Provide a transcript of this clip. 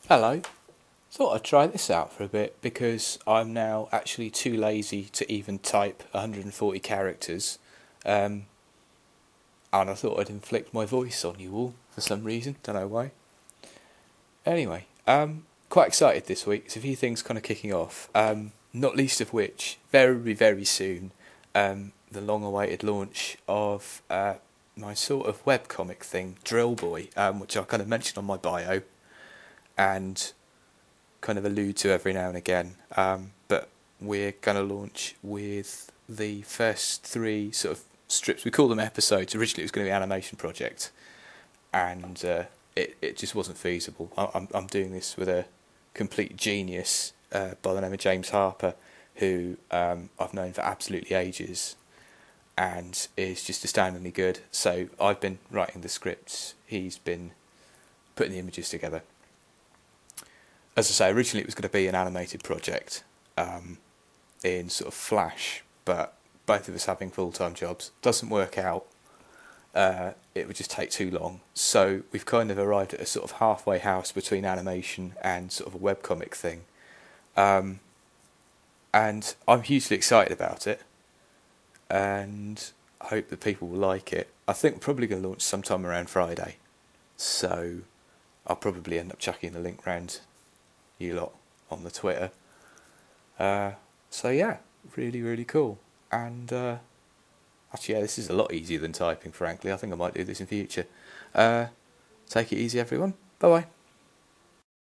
Hello. Thought I'd try this out for a bit because I'm now actually too lazy to even type 140 characters. Um, and I thought I'd inflict my voice on you all for some reason. Don't know why. Anyway, quite excited this week. There's a few things kind of kicking off. Not least of which, very, very soon, the long awaited launch of my sort of webcomic thing, Drill Boy, which I kind of mentioned on my bio. And kind of allude to every now and again. But we're going to launch with the first three sort of strips. We call them episodes. Originally, it was going to be an animation project, and it just wasn't feasible. I'm doing this with a complete genius by the name of James Harper, who I've known for absolutely ages, and is just astoundingly good. So I've been writing the scripts. He's been putting the images together. As I say, originally it was going to be an animated project in sort of Flash, but both of us having full-time jobs doesn't work out. It would just take too long. So we've kind of arrived at a sort of halfway house between animation and sort of a webcomic thing. And I'm hugely excited about it, and I hope that people will like it. I think we're probably going to launch sometime around Friday, so I'll probably end up chucking the link round you lot on the Twitter. So yeah, really, really cool. And actually, yeah, this is a lot easier than typing, frankly. I think I might do this in future. Take it easy, everyone. Bye bye.